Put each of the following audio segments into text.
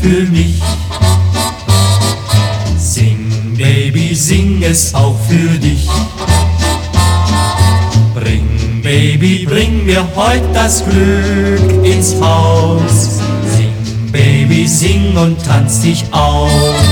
für mich. Sing, Baby, sing es auch für dich. Bring, Baby, bring mir heut das Glück ins Haus. Sing, Baby, sing und tanz dich aus.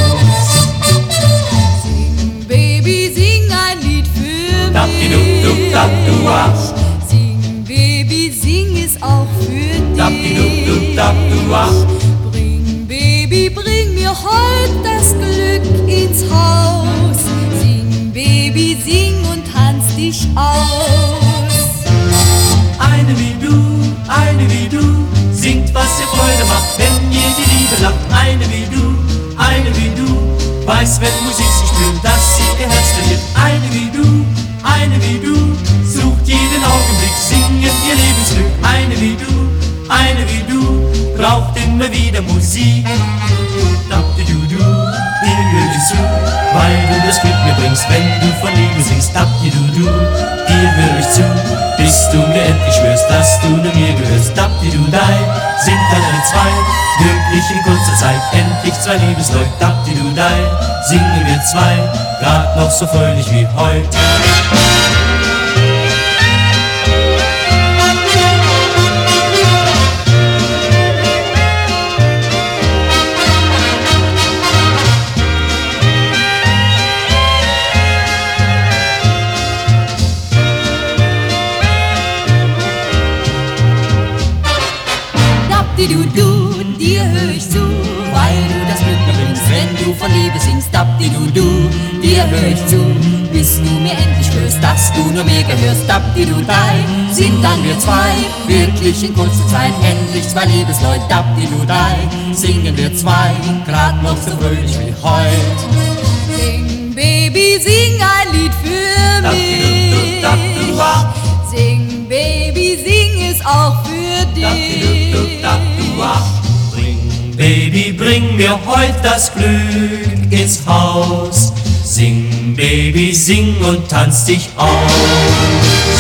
Sing, Baby, sing ein Lied für mich. Sing, Baby, sing es auch für dich. Bring, Baby, bring mir heut das Glück ins Haus. Sing, Baby, sing und tanz dich aus. Eine wie du, singt, was ihr Freude macht, wenn ihr die Liebe lacht. Eine wie du, weiß, wenn Musik sie spürt, dass sie ihr Herz verliert. Eine wie du, sucht jeden Augenblick singend ihr Lebensglück. Eine wie du, braucht immer wieder Musik. Dabdi-du-du, dir höre ich zu, weil du das Glück mir bringst, wenn du von Liebe singst. Dabdi-du-du, dir höre ich zu, bis du mir endlich schwörst, dass du nur mir gehörst. Dabdi-du-dei, sind alle zwei, wirklich in kurzer Zeit, endlich zwei Liebesleute. Dabdi-du-dei, singen wir zwei, grad noch so fröhlich wie heut. Dabdi-du-du, dir hör ich zu, weil du das Glück mir bringst, wenn du von Liebe singst. Dabdi-du-du, dir hör ich zu, bis du mir endlich spürst, dass du nur mir gehörst. Dabdi-du-dei, sind dann wir zwei, wirklich in kurzer Zeit, endlich zwei Liebesleute. Dabdi-du-dei, singen wir zwei, grad noch so fröhlich wie heut. Sing, Baby, sing ein Lied für mich. Sing, Baby, sing es auch für dich. Bring, Baby, bring mir heut das Glück ins Haus. Sing, Baby, sing und tanz dich aus.